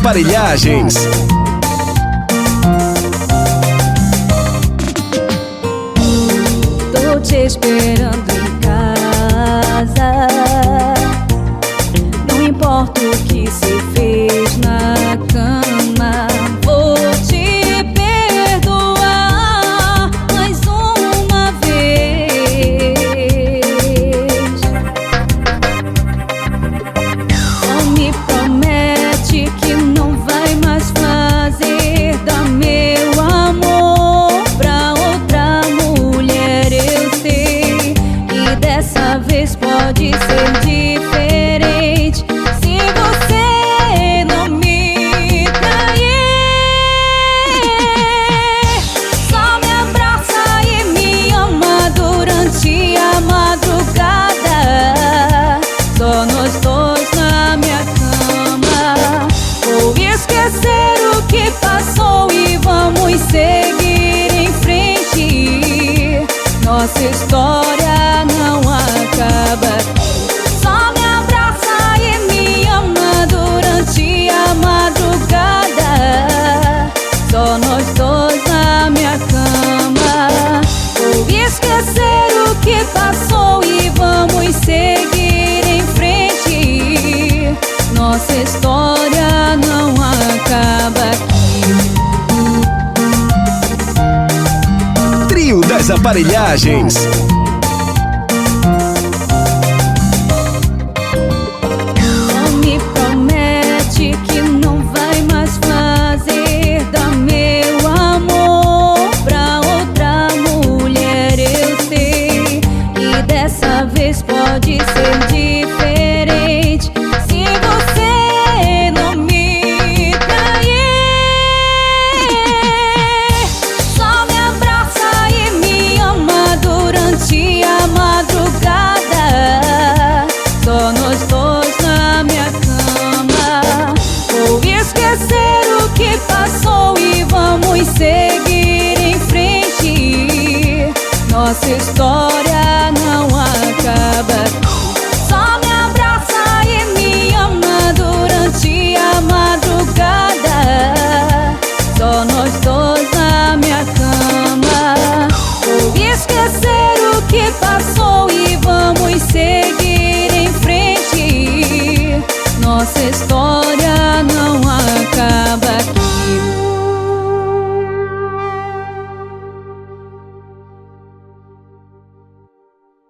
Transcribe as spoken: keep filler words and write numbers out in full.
Aparelhagens. Tô te esperando em casa. Não importa o que se fez na cama, vou te perdoar mais uma vez. Não me promete que não vai mais fazer dar meu amor pra outra mulher, eu sei. E dessa vez pode ser diferente se você não me trair. Só me abraça e me ama durante a madrugada. Só nós dois na minha cama. Vou esquecer o que passou e vamos seguir em frente. Nossa história não acaba. Só me abraça e me ama durante a madrugada. Só nós dois na minha cama. Vou esquecer o que passou e vamos seguir em frente. Nossa história não acaba aqui. Trio das Aparelhagens. Não me promete que não vai mais fazer dar meu amor pra outra mulher, eu sei. E dessa vez pode ser diferente se você não me trair. Só me abraça e me ama durante a madrugada. Só nós dois na minha cama. Vou esquecer o que passou e vamos seguir em frente. Nossa história não acaba. Só me abraça e me ama durante a madrugada. Só nós dois na minha cama. Vou esquecer o que passou e vamos seguir em frente. Nossa história